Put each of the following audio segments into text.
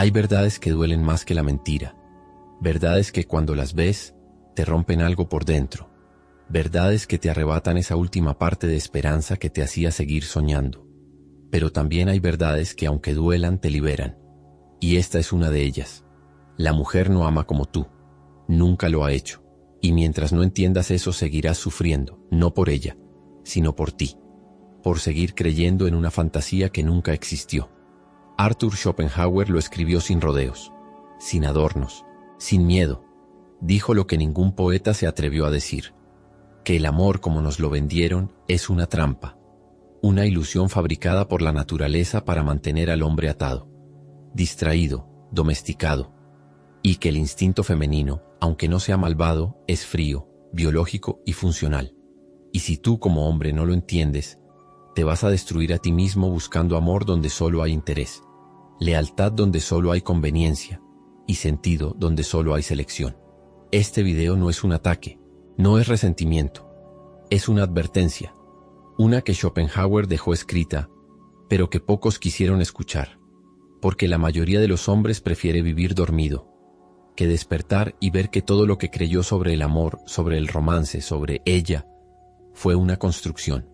Hay verdades que duelen más que la mentira, verdades que cuando las ves, te rompen algo por dentro, verdades que te arrebatan esa última parte de esperanza que te hacía seguir soñando. Pero también hay verdades que aunque duelan te liberan, y esta es una de ellas. La mujer no ama como tú, nunca lo ha hecho, y mientras no entiendas eso seguirás sufriendo, no por ella, sino por ti, por seguir creyendo en una fantasía que nunca existió. Arthur Schopenhauer lo escribió sin rodeos, sin adornos, sin miedo. Dijo lo que ningún poeta se atrevió a decir, que el amor como nos lo vendieron es una trampa, una ilusión fabricada por la naturaleza para mantener al hombre atado, distraído, domesticado, y que el instinto femenino, aunque no sea malvado, es frío, biológico y funcional. Y si tú como hombre no lo entiendes, te vas a destruir a ti mismo buscando amor donde solo hay interés, lealtad donde solo hay conveniencia y sentido donde solo hay selección. Este video no es un ataque, no es resentimiento, es una advertencia, una que Schopenhauer dejó escrita, pero que pocos quisieron escuchar, porque la mayoría de los hombres prefiere vivir dormido, que despertar y ver que todo lo que creyó sobre el amor, sobre el romance, sobre ella, fue una construcción,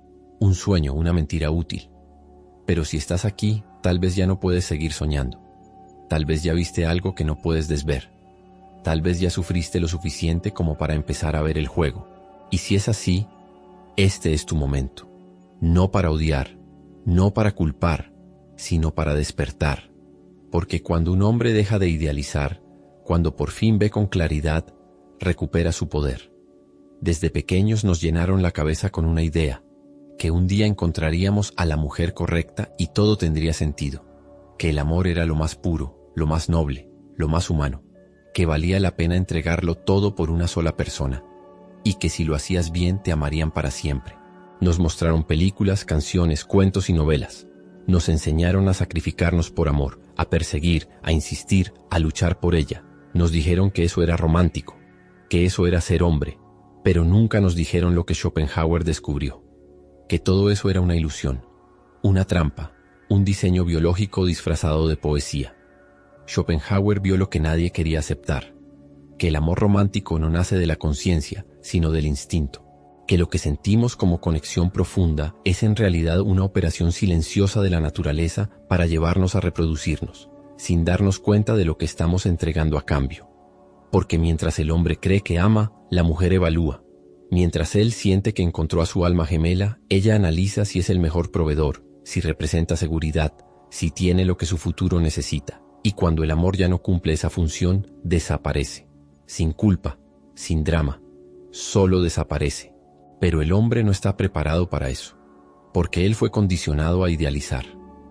un sueño, una mentira útil. Pero si estás aquí, tal vez ya no puedes seguir soñando, tal vez ya viste algo que no puedes desver, tal vez ya sufriste lo suficiente como para empezar a ver el juego. Y si es así, este es tu momento. No para odiar, no para culpar, sino para despertar. Porque cuando un hombre deja de idealizar, cuando por fin ve con claridad, recupera su poder. Desde pequeños nos llenaron la cabeza con una idea, que un día encontraríamos a la mujer correcta y todo tendría sentido, que el amor era lo más puro, lo más noble, lo más humano, que valía la pena entregarlo todo por una sola persona, y que si lo hacías bien te amarían para siempre. Nos mostraron películas, canciones, cuentos y novelas. Nos enseñaron a sacrificarnos por amor, a perseguir, a insistir, a luchar por ella. Nos dijeron que eso era romántico, que eso era ser hombre, pero nunca nos dijeron lo que Schopenhauer descubrió, que todo eso era una ilusión, una trampa, un diseño biológico disfrazado de poesía. Schopenhauer vio lo que nadie quería aceptar, que el amor romántico no nace de la conciencia, sino del instinto, que lo que sentimos como conexión profunda es en realidad una operación silenciosa de la naturaleza para llevarnos a reproducirnos, sin darnos cuenta de lo que estamos entregando a cambio. Porque mientras el hombre cree que ama, la mujer evalúa. Mientras él siente que encontró a su alma gemela, ella analiza si es el mejor proveedor, si representa seguridad, si tiene lo que su futuro necesita. Y cuando el amor ya no cumple esa función, desaparece. Sin culpa, sin drama, solo desaparece. Pero el hombre no está preparado para eso, porque él fue condicionado a idealizar,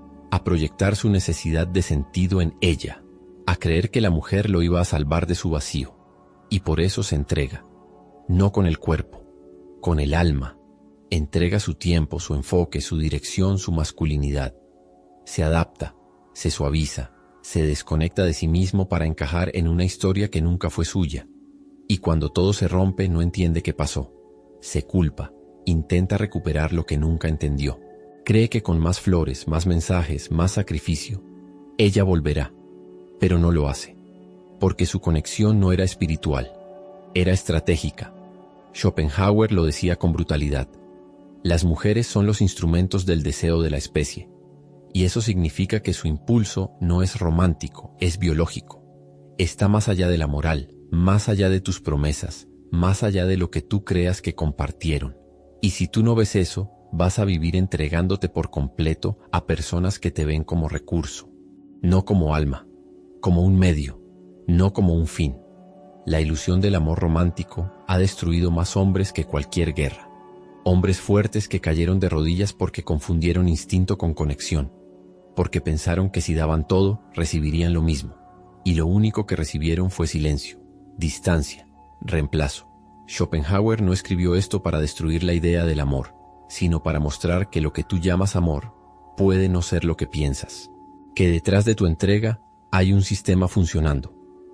a proyectar su necesidad de sentido en ella, a creer que la mujer lo iba a salvar de su vacío, y por eso se entrega, no con el cuerpo, con el alma, entrega su tiempo, su enfoque, su dirección, su masculinidad, se adapta, se suaviza, se desconecta de sí mismo para encajar en una historia que nunca fue suya, y cuando todo se rompe no entiende qué pasó, se culpa, intenta recuperar lo que nunca entendió, cree que con más flores, más mensajes, más sacrificio, ella volverá, pero no lo hace, porque su conexión no era espiritual, era estratégica. Schopenhauer lo decía con brutalidad: las mujeres son los instrumentos del deseo de la especie, y eso significa que su impulso no es romántico, es biológico, está más allá de la moral, más allá de tus promesas, más allá de lo que tú creas que compartieron. Y si tú no ves eso, vas a vivir entregándote por completo a personas que te ven como recurso, no como alma, como un medio, no como un fin. La ilusión del amor romántico ha destruido más hombres que cualquier guerra. Hombres fuertes que cayeron de rodillas porque confundieron instinto con conexión, porque pensaron que si daban todo, recibirían lo mismo. Y lo único que recibieron fue silencio, distancia, reemplazo. Schopenhauer no escribió esto para destruir la idea del amor, sino para mostrar que lo que tú llamas amor puede no ser lo que piensas, que detrás de tu entrega hay un sistema funcionando,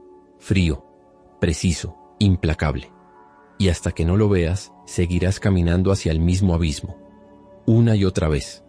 frío, preciso, implacable, y hasta que no lo veas, seguirás caminando hacia el mismo abismo, una y otra vez,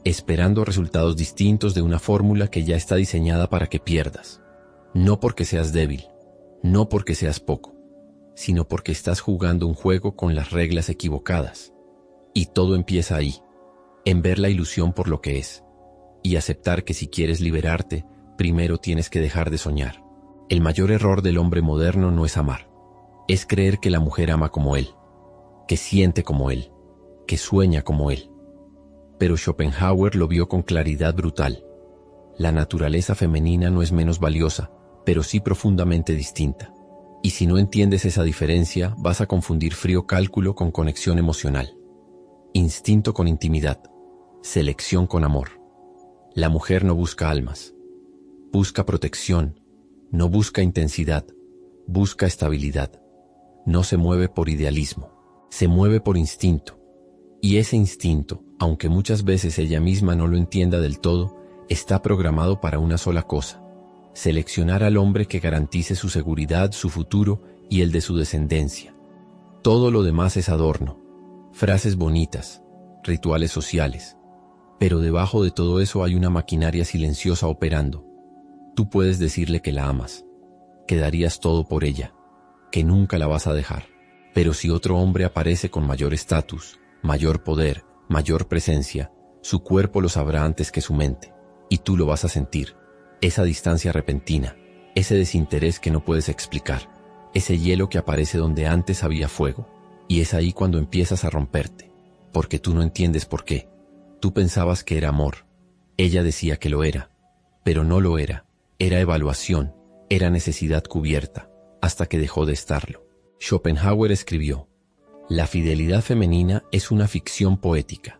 esperando resultados distintos de una fórmula que ya está diseñada para que pierdas. No porque seas débil, no porque seas poco, sino porque estás jugando un juego con las reglas equivocadas. Y todo empieza ahí, en ver la ilusión por lo que es, y aceptar que si quieres liberarte, primero tienes que dejar de soñar. El mayor error del hombre moderno no es amar, es creer que la mujer ama como él, que siente como él, que sueña como él. Pero Schopenhauer lo vio con claridad brutal. La naturaleza femenina no es menos valiosa, pero sí profundamente distinta. Y si no entiendes esa diferencia, vas a confundir frío cálculo con conexión emocional, instinto con intimidad, selección con amor. La mujer no busca almas, busca protección, no busca intensidad, busca estabilidad. No se mueve por idealismo, se mueve por instinto. Y ese instinto, aunque muchas veces ella misma no lo entienda del todo, está programado para una sola cosa: seleccionar al hombre que garantice su seguridad, su futuro y el de su descendencia. Todo lo demás es adorno, frases bonitas, rituales sociales. Pero debajo de todo eso hay una maquinaria silenciosa operando. Tú puedes decirle que la amas, que darías todo por ella, que nunca la vas a dejar. Pero si otro hombre aparece con mayor estatus, mayor poder, mayor presencia, su cuerpo lo sabrá antes que su mente, y tú lo vas a sentir. Esa distancia repentina, ese desinterés que no puedes explicar, ese hielo que aparece donde antes había fuego, y es ahí cuando empiezas a romperte, porque tú no entiendes por qué. Tú pensabas que era amor, ella decía que lo era, pero no lo era, era evaluación, era necesidad cubierta, hasta que dejó de estarlo. Schopenhauer escribió: la fidelidad femenina es una ficción poética,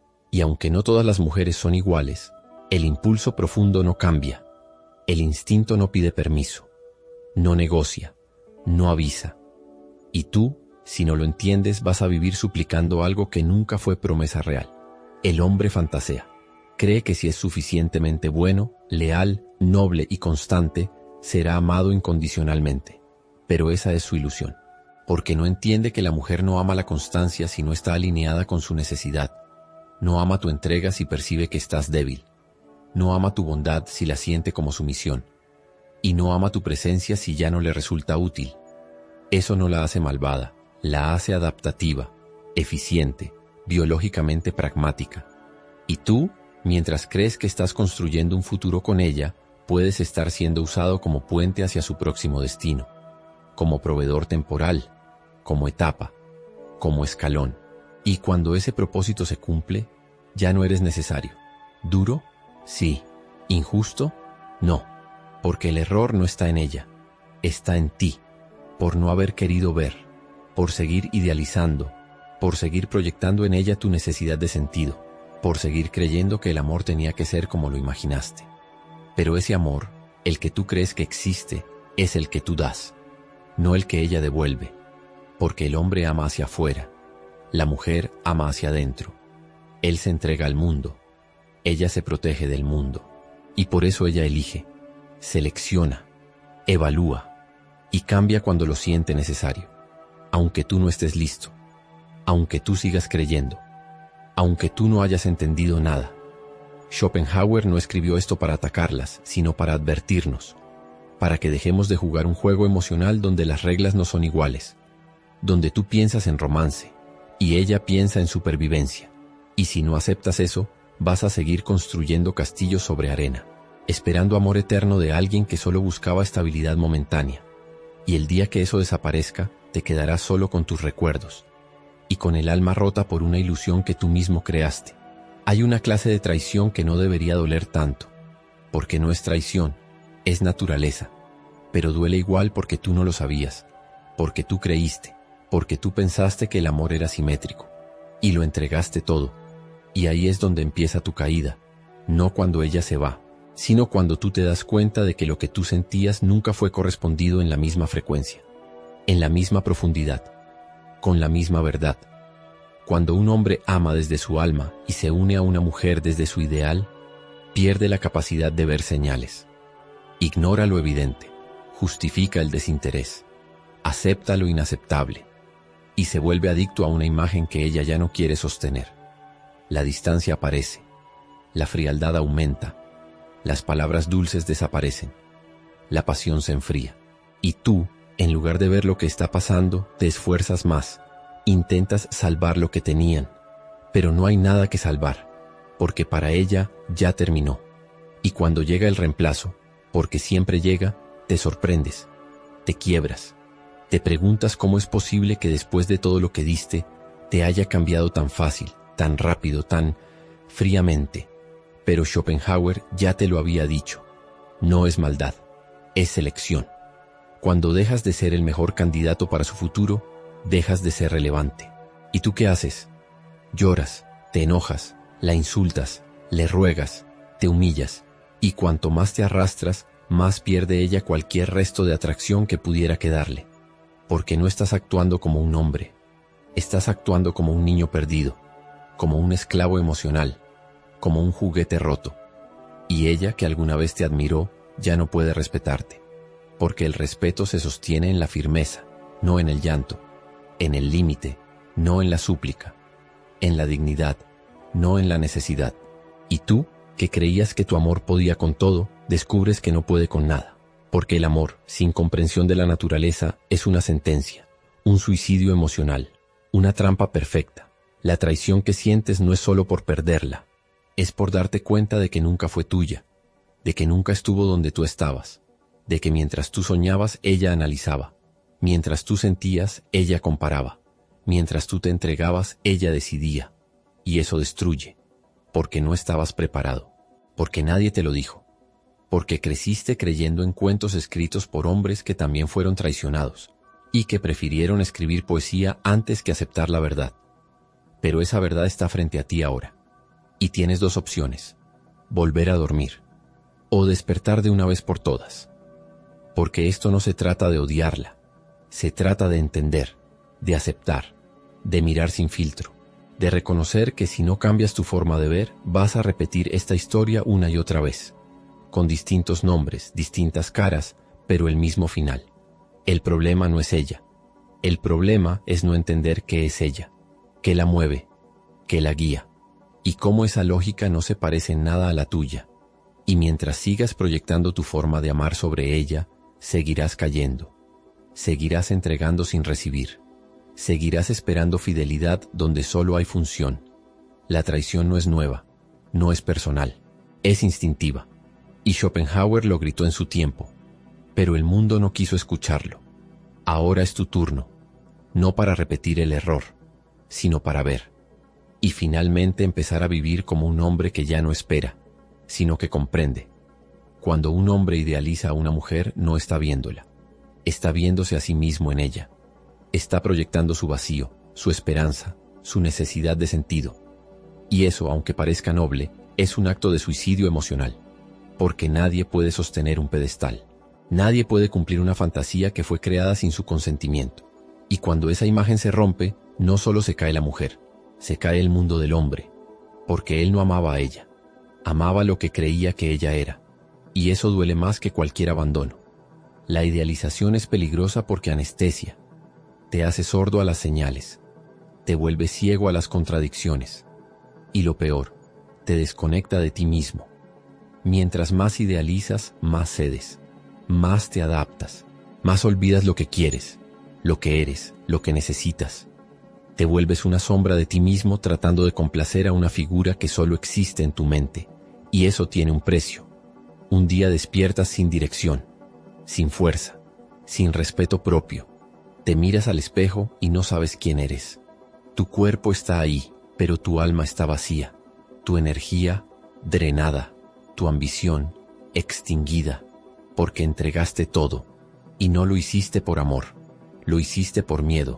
y aunque no todas las mujeres son iguales, el impulso profundo no cambia, el instinto no pide permiso, no negocia, no avisa. Y tú, si no lo entiendes, vas a vivir suplicando algo que nunca fue promesa real. El hombre fantasea, cree que si es suficientemente bueno, leal, noble y constante, será amado incondicionalmente. Pero esa es su ilusión, porque no entiende que la mujer no ama la constancia si no está alineada con su necesidad, no ama tu entrega si percibe que estás débil, no ama tu bondad si la siente como sumisión, y no ama tu presencia si ya no le resulta útil. Eso no la hace malvada, la hace adaptativa, eficiente, biológicamente pragmática. Y tú, mientras crees que estás construyendo un futuro con ella, puedes estar siendo usado como puente hacia su próximo destino, como proveedor temporal, como etapa, como escalón. Y cuando ese propósito se cumple, ya no eres necesario. ¿Duro? Sí. ¿Injusto? No, porque el error no está en ella, está en ti, por no haber querido ver, por seguir idealizando, por seguir proyectando en ella tu necesidad de sentido, por seguir creyendo que el amor tenía que ser como lo imaginaste. Pero ese amor, el que tú crees que existe, es el que tú das, no el que ella devuelve, porque el hombre ama hacia afuera, la mujer ama hacia adentro. Él se entrega al mundo, ella se protege del mundo, y por eso ella elige, selecciona, evalúa, y cambia cuando lo siente necesario, aunque tú no estés listo, aunque tú sigas creyendo, aunque tú no hayas entendido nada. Schopenhauer no escribió esto para atacarlas, sino para advertirnos, para que dejemos de jugar un juego emocional donde las reglas no son iguales, donde tú piensas en romance y ella piensa en supervivencia. Y si no aceptas eso, vas a seguir construyendo castillos sobre arena, esperando amor eterno de alguien que solo buscaba estabilidad momentánea. Y el día que eso desaparezca, te quedarás solo con tus recuerdos y con el alma rota por una ilusión que tú mismo creaste. Hay una clase de traición que no debería doler tanto, porque no es traición, es naturaleza, pero duele igual porque tú no lo sabías, porque tú creíste, porque tú pensaste que el amor era simétrico, y lo entregaste todo. Y ahí es donde empieza tu caída, no cuando ella se va, sino cuando tú te das cuenta de que lo que tú sentías nunca fue correspondido en la misma frecuencia, en la misma profundidad, con la misma verdad. Cuando un hombre ama desde su alma y se une a una mujer desde su ideal, pierde la capacidad de ver señales. Ignora lo evidente, justifica el desinterés, acepta lo inaceptable y se vuelve adicto a una imagen que ella ya no quiere sostener. La distancia aparece, la frialdad aumenta, las palabras dulces desaparecen, la pasión se enfría. Y tú, en lugar de ver lo que está pasando, te esfuerzas más, intentas salvar lo que tenían, pero no hay nada que salvar, porque para ella ya terminó. Y cuando llega el reemplazo, porque siempre llega, te sorprendes, te quiebras, te preguntas cómo es posible que después de todo lo que diste, te haya cambiado tan fácil, tan rápido, tan fríamente. Pero Schopenhauer ya te lo había dicho, no es maldad, es selección. Cuando dejas de ser el mejor candidato para su futuro, dejas de ser relevante. ¿Y tú qué haces? Lloras, te enojas, la insultas, le ruegas, te humillas, y cuanto más te arrastras, más pierde ella cualquier resto de atracción que pudiera quedarle. Porque no estás actuando como un hombre, estás actuando como un niño perdido, como un esclavo emocional, como un juguete roto. Y ella, que alguna vez te admiró, ya no puede respetarte. Porque el respeto se sostiene en la firmeza, no en el llanto, en el límite, no en la súplica, en la dignidad, no en la necesidad. Y tú, que creías que tu amor podía con todo, descubres que no puede con nada. Porque el amor, sin comprensión de la naturaleza, es una sentencia, un suicidio emocional, una trampa perfecta. La traición que sientes no es solo por perderla, es por darte cuenta de que nunca fue tuya, de que nunca estuvo donde tú estabas, de que mientras tú soñabas, ella analizaba, mientras tú sentías, ella comparaba, mientras tú te entregabas, ella decidía, y eso destruye, porque no estabas preparado, porque nadie te lo dijo, porque creciste creyendo en cuentos escritos por hombres que también fueron traicionados, y que prefirieron escribir poesía antes que aceptar la verdad. Pero esa verdad está frente a ti ahora, y tienes dos opciones: volver a dormir, o despertar de una vez por todas. Porque esto no se trata de odiarla, se trata de entender, de aceptar, de mirar sin filtro, de reconocer que si no cambias tu forma de ver, vas a repetir esta historia una y otra vez, con distintos nombres, distintas caras, pero el mismo final. El problema no es ella, el problema es no entender qué es ella, qué la mueve, qué la guía, y cómo esa lógica no se parece en nada a la tuya. Y mientras sigas proyectando tu forma de amar sobre ella, seguirás cayendo, seguirás entregando sin recibir, seguirás esperando fidelidad donde solo hay función. La traición no es nueva, no es personal, es instintiva. Y Schopenhauer lo gritó en su tiempo, pero el mundo no quiso escucharlo. Ahora es tu turno, no para repetir el error, sino para ver, y finalmente empezar a vivir como un hombre que ya no espera, sino que comprende. Cuando un hombre idealiza a una mujer, no está viéndola, está viéndose a sí mismo en ella, está proyectando su vacío, su esperanza, su necesidad de sentido. Y eso, aunque parezca noble, es un acto de suicidio emocional, porque nadie puede sostener un pedestal, nadie puede cumplir una fantasía que fue creada sin su consentimiento. Y cuando esa imagen se rompe, no solo se cae la mujer, se cae el mundo del hombre, porque él no amaba a ella, amaba lo que creía que ella era. Y eso duele más que cualquier abandono. La idealización es peligrosa porque anestesia, te hace sordo a las señales, te vuelve ciego a las contradicciones, y lo peor, te desconecta de ti mismo. Mientras más idealizas, más cedes, más te adaptas, más olvidas lo que quieres, lo que eres, lo que necesitas. Te vuelves una sombra de ti mismo tratando de complacer a una figura que solo existe en tu mente, y eso tiene un precio. Un día despiertas sin dirección, sin fuerza, sin respeto propio. Te miras al espejo y no sabes quién eres. Tu cuerpo está ahí, pero tu alma está vacía. Tu energía, drenada. Tu ambición, extinguida. Porque entregaste todo. Y no lo hiciste por amor. Lo hiciste por miedo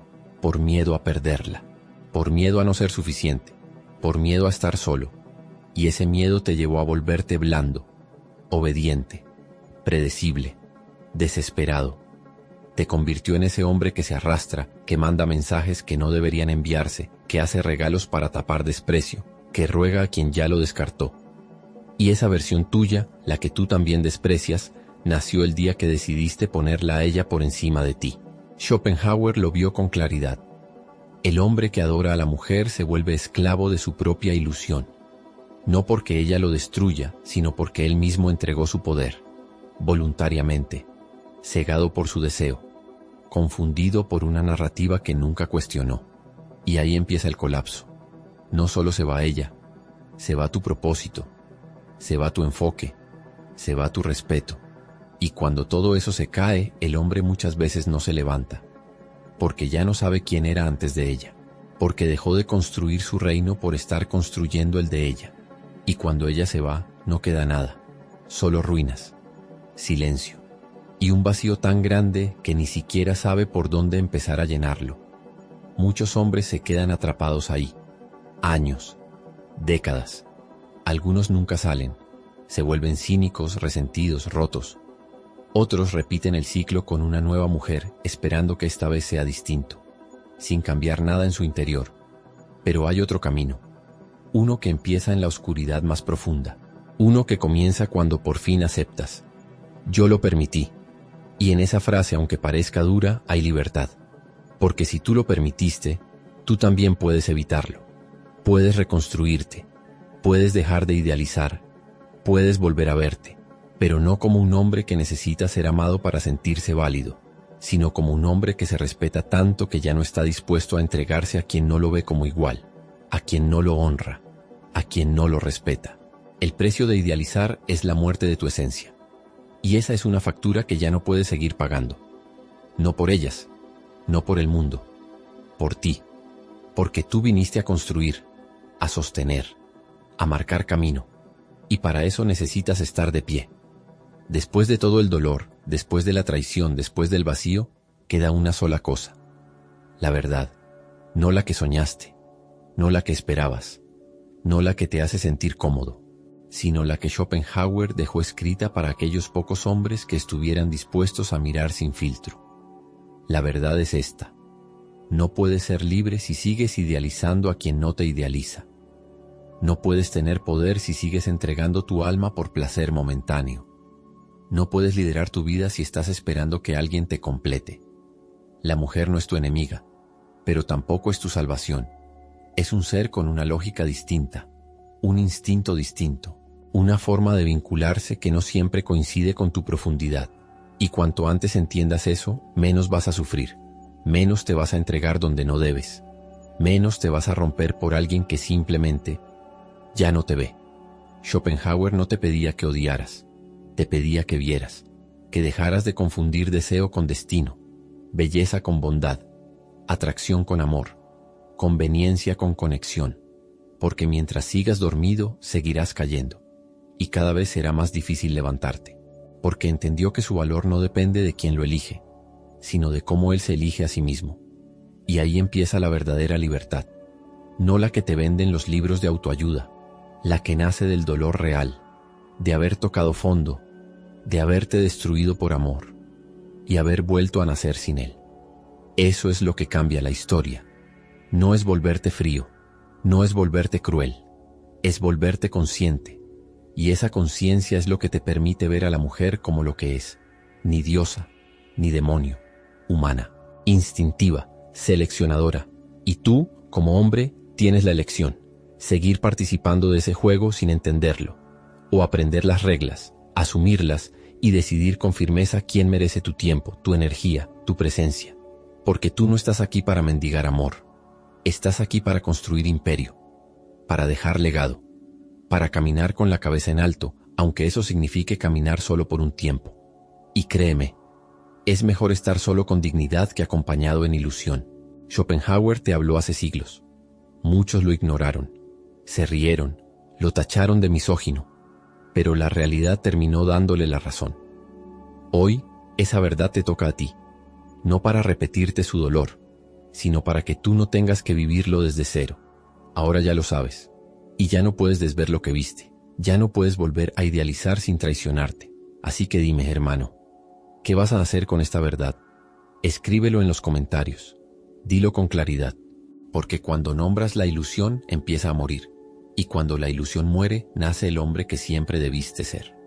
a perderla. Por miedo a no ser suficiente. Por miedo a estar solo. Y ese miedo te llevó a volverte blando, obediente, predecible, desesperado. Te convirtió en ese hombre que se arrastra, que manda mensajes que no deberían enviarse, que hace regalos para tapar desprecio, que ruega a quien ya lo descartó. Y esa versión tuya, la que tú también desprecias, nació el día que decidiste ponerla a ella por encima de ti. Schopenhauer lo vio con claridad. El hombre que adora a la mujer se vuelve esclavo de su propia ilusión. no porque ella lo destruya, sino porque él mismo entregó su poder, voluntariamente, cegado por su deseo, confundido por una narrativa que nunca cuestionó. Y ahí empieza el colapso. No solo se va ella, se va tu propósito, se va tu enfoque, se va tu respeto. Y cuando todo eso se cae, el hombre muchas veces no se levanta, porque ya no sabe quién era antes de ella, porque dejó de construir su reino por estar construyendo el de ella. Y cuando ella se va, no queda nada, solo ruinas, silencio, y un vacío tan grande que ni siquiera sabe por dónde empezar a llenarlo. Muchos hombres se quedan atrapados ahí, años, décadas. Algunos nunca salen, se vuelven cínicos, resentidos, rotos. Otros repiten el ciclo con una nueva mujer, esperando que esta vez sea distinto, sin cambiar nada en su interior. Pero hay otro camino, uno que empieza en la oscuridad más profunda, uno que comienza cuando por fin aceptas: yo lo permití. Y en esa frase, aunque parezca dura, hay libertad, porque si tú lo permitiste, tú también puedes evitarlo. Puedes reconstruirte, puedes dejar de idealizar, puedes volver a verte, pero no como un hombre que necesita ser amado para sentirse válido, sino como un hombre que se respeta tanto que ya no está dispuesto a entregarse a quien no lo ve como igual, a quien no lo honra, a quien no lo respeta. El precio de idealizar es la muerte de tu esencia. Y esa es una factura que ya no puedes seguir pagando. No por ellas, no por el mundo, por ti, porque tú viniste a construir, a sostener, a marcar camino, y para eso necesitas estar de pie. Después de todo el dolor, después de la traición, después del vacío, queda una sola cosa: la verdad, no la que soñaste, no la que esperabas, no la que te hace sentir cómodo, sino la que Schopenhauer dejó escrita para aquellos pocos hombres que estuvieran dispuestos a mirar sin filtro. La verdad es esta: no puedes ser libre si sigues idealizando a quien no te idealiza. No puedes tener poder si sigues entregando tu alma por placer momentáneo. No puedes liderar tu vida si estás esperando que alguien te complete. La mujer no es tu enemiga, pero tampoco es tu salvación. Es un ser con una lógica distinta, un instinto distinto, una forma de vincularse que no siempre coincide con tu profundidad. Y cuanto antes entiendas eso, menos vas a sufrir, menos te vas a entregar donde no debes, menos te vas a romper por alguien que simplemente ya no te ve. Schopenhauer no te pedía que odiaras, te pedía que vieras, que dejaras de confundir deseo con destino, belleza con bondad, atracción con amor, conveniencia con conexión, porque mientras sigas dormido, seguirás cayendo, y cada vez será más difícil levantarte, porque entendió que su valor no depende de quien lo elige, sino de cómo él se elige a sí mismo. Y ahí empieza la verdadera libertad, no la que te venden los libros de autoayuda, la que nace del dolor real, de haber tocado fondo, de haberte destruido por amor, y haber vuelto a nacer sin él. Eso es lo que cambia la historia. No es volverte frío, no es volverte cruel, es volverte consciente, y esa conciencia es lo que te permite ver a la mujer como lo que es: ni diosa, ni demonio, humana, instintiva, seleccionadora. Y tú, como hombre, tienes la elección: seguir participando de ese juego sin entenderlo, o aprender las reglas, asumirlas y decidir con firmeza quién merece tu tiempo, tu energía, tu presencia. Porque tú no estás aquí para mendigar amor, estás aquí para construir imperio, para dejar legado, para caminar con la cabeza en alto, aunque eso signifique caminar solo por un tiempo. Y créeme, es mejor estar solo con dignidad que acompañado en ilusión. Schopenhauer te habló hace siglos. Muchos lo ignoraron, se rieron, lo tacharon de misógino, pero la realidad terminó dándole la razón. Hoy, esa verdad te toca a ti, no para repetirte su dolor, sino para que tú no tengas que vivirlo desde cero. Ahora ya lo sabes, y ya no puedes desver lo que viste, ya no puedes volver a idealizar sin traicionarte. Así que dime, hermano, ¿qué vas a hacer con esta verdad? Escríbelo en los comentarios, dilo con claridad, porque cuando nombras la ilusión empieza a morir, y cuando la ilusión muere nace el hombre que siempre debiste ser.